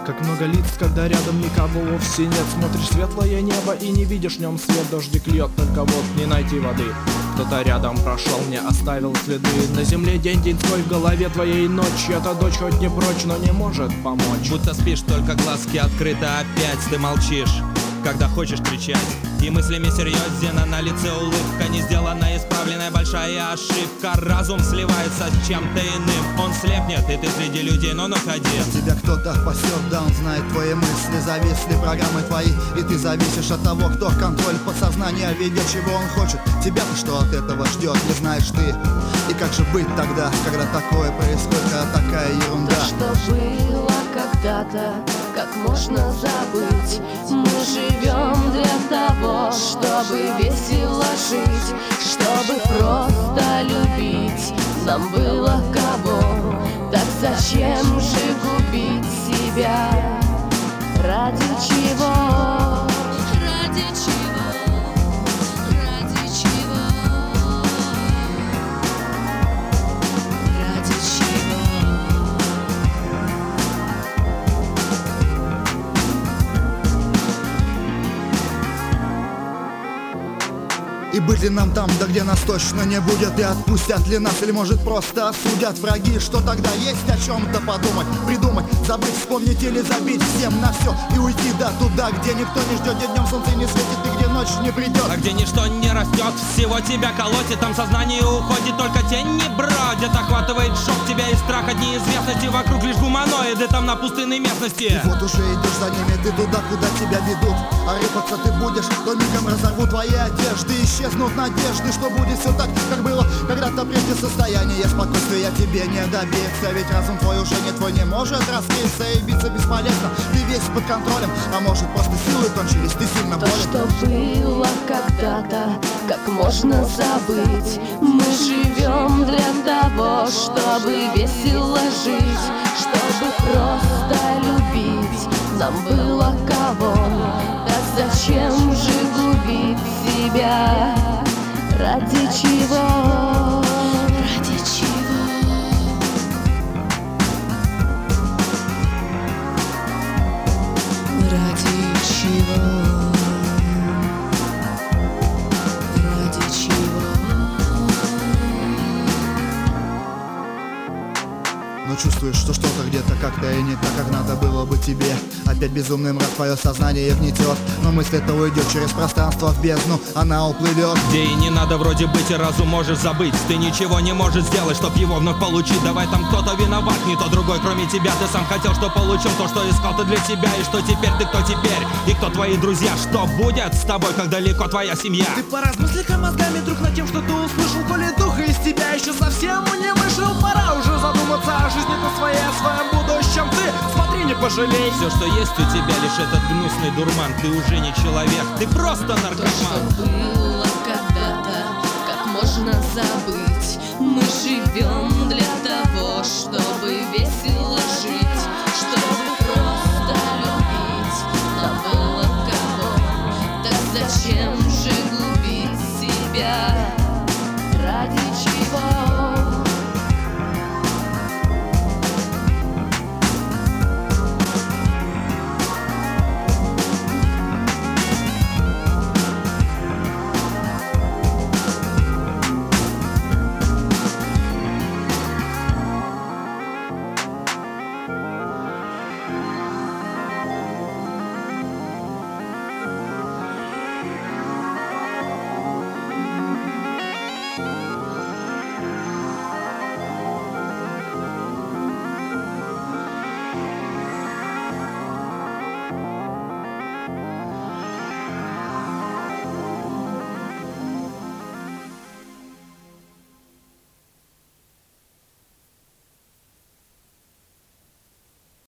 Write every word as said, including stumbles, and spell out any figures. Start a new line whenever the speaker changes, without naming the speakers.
Как много лиц, когда рядом никого вовсе нет. Смотришь светлое небо и не видишь в нем свет. Дождик льет, только вот не найти воды. Кто-то рядом прошел, не оставил следы. На земле день-деньской, в голове твоей ночь. Эта дочь хоть не прочь, но не может помочь.
Будто спишь, только глазки открыты опять. Ты молчишь, когда хочешь кричать, и мыслями серьезен, а на лице улыбка. Не сделанная, исправленная большая ошибка. Разум сливается с чем-то иным. Он слепнет, и ты среди людей, но ночь один.
Тебя кто-то пасет, да он знает твои мысли. Зависли программы твои, и ты зависишь от того, кто контроль подсознания ведет. Чего он хочет, тебя-то что от этого ждет, не знаешь ты. И как же быть тогда, когда такое происходит, когда такая ерунда?
То, что было когда-то, как можно забыть? Мы живем для того, чтобы весело жить, чтобы просто любить. Нам было кого, так зачем же губить себя? Ради чего? Ради чего? Ради чего? Ради чего?
И быть ли нам там, да где нас точно не будет? И отпустят ли нас, или может просто осудят враги? Что тогда есть о чем-то подумать, придумать, забыть, вспомнить или забить всем на все и уйти, да, туда, где никто не ждет, где днем солнце не светит и где ночь не придет.
А где ничто не растет, всего тебя колотит, там сознание уходит, только тень не бродит. Охватывает шок тебя и страх от неизвестности, вокруг лишь гуманоиды там на пустынной местности.
И вот уже идешь за ними, ты туда, куда тебя ведут, а рыпаться ты будешь, то мигом разорвут твои одежды. Исчезнут надежды, что будет все так, как было когда-то прежде. Состояние спокойствия тебе не добиться, ведь разум твой уже не твой, не может раскрыться. И биться бесполезно, ты весь под контролем, а может просто силы кончились, ты сильно болен.
То, что было когда-то, как можно забыть? Мы живем для того, чтобы весело жить, чтобы просто любить. Нам было кого, так зачем же губить себя? Ради чего? Ради чего? Ради чего? Ради чего?
Но чувствуешь, что что-то где-то как-то и не так, как надо было бы тебе. Опять безумный мрак твое сознание гнетет, но мысль-то уйдет через пространство в бездну, она уплывет.
Где и не надо вроде быть, и разум можешь забыть. Ты ничего не можешь сделать, чтоб его вновь получить. Давай там кто-то виноват, не то другой, кроме тебя. Ты сам хотел, что получил то, что искал ты для себя. И что теперь, ты кто теперь? И кто твои друзья? Что будет с тобой, как далеко твоя семья?
Ты поразмысли-ка мозгами, друг, над тем, что ты услышал. Коли дух из тебя еще совсем не вышел, пора уже задуматься о жизни-то своей, о своем будущем. Ты смотри, не пожалей.
Все, что есть у тебя, лишь этот гнусный дурман. Ты уже не человек, ты просто
То,
наркоман.
что было когда-то, как можно забыть? Мы живем для того, чтобы весело жить, чтобы просто любить. Нам было кого, так зачем же губить себя?